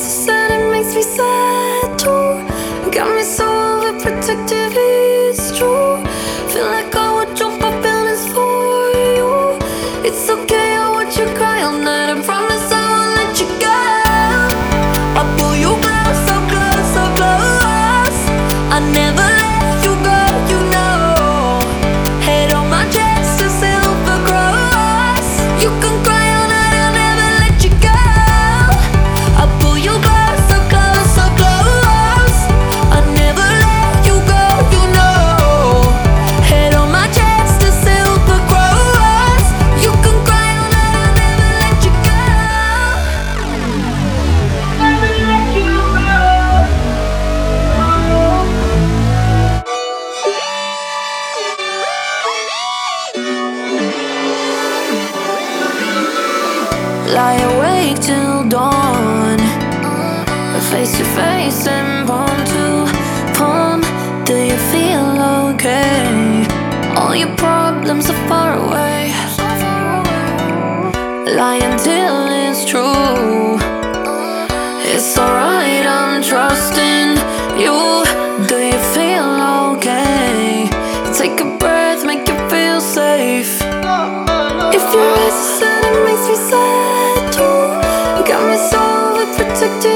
so sad, it makes me sad too. Got me so overprotective, it's true. Feel like I would jump up buildings for you. It's okay, I watch you cry all night. I promise I won't let you go. I'll pull you close, so close, so close. I never let you go, you know. Head on my chest, a silver cross. You can cry all night, I'll never let you go. I'll pull you close, so close, so close. I never let you go, you know. Head on my chest, a silver cross. You can cry all night, I'll never let you go. Never let you go. Lie awake till dawn, face to face and palm to palm. Do you feel okay? All your problems are far away. Lie until it's true. It's alright, I'm trusting you. Do you feel okay? Take a breath, make you feel safe. If your eyes are sad, it makes me sad too. Got me so overprotective.